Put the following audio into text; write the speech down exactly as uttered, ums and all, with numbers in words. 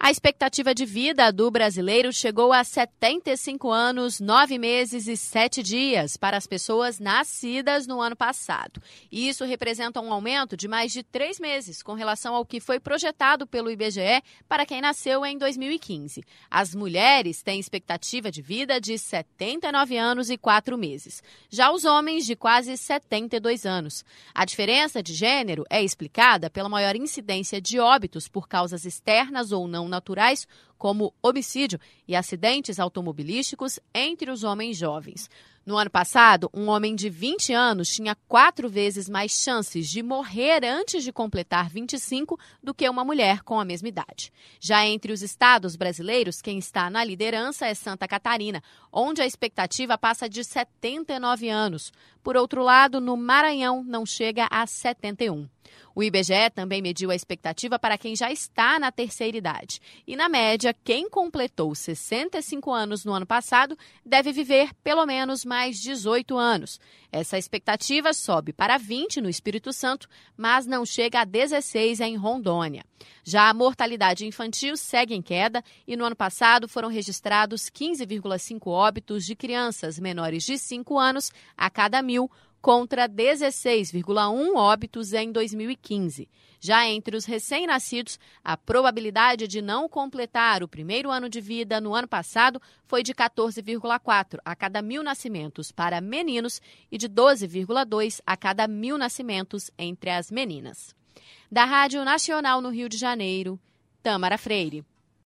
A expectativa de vida do brasileiro chegou a setenta e cinco anos, nove meses e sete dias para as pessoas nascidas no ano passado. E isso representa um aumento de mais de três meses com relação ao que foi projetado pelo I B G E para quem nasceu em dois mil e quinze. As mulheres têm expectativa de vida de setenta e nove anos e quatro meses. Já os homens, de quase setenta e dois anos. A diferença de gênero é explicada pela maior incidência de óbitos por causas externas ou não naturais, como homicídio e acidentes automobilísticos entre os homens jovens. No ano passado, um homem de vinte anos tinha quatro vezes mais chances de morrer antes de completar vinte e cinco do que uma mulher com a mesma idade. Já entre os estados brasileiros, quem está na liderança é Santa Catarina, onde a expectativa passa de setenta e nove anos. Por outro lado, no Maranhão não chega a setenta e um. O I B G E também mediu a expectativa para quem já está na terceira idade. E, na média, quem completou sessenta e cinco anos no ano passado deve viver pelo menos mais dezoito anos. Essa expectativa sobe para vinte no Espírito Santo, mas não chega a dezesseis em Rondônia. Já a mortalidade infantil segue em queda e, no ano passado, foram registrados quinze vírgula cinco óbitos de crianças menores de cinco anos a cada mil, contra dezesseis vírgula um óbitos em dois mil e quinze. Já entre os recém-nascidos, a probabilidade de não completar o primeiro ano de vida no ano passado foi de quatorze vírgula quatro a cada mil nascimentos para meninos e de doze vírgula dois a cada mil nascimentos entre as meninas. Da Rádio Nacional no Rio de Janeiro, Tâmara Freire.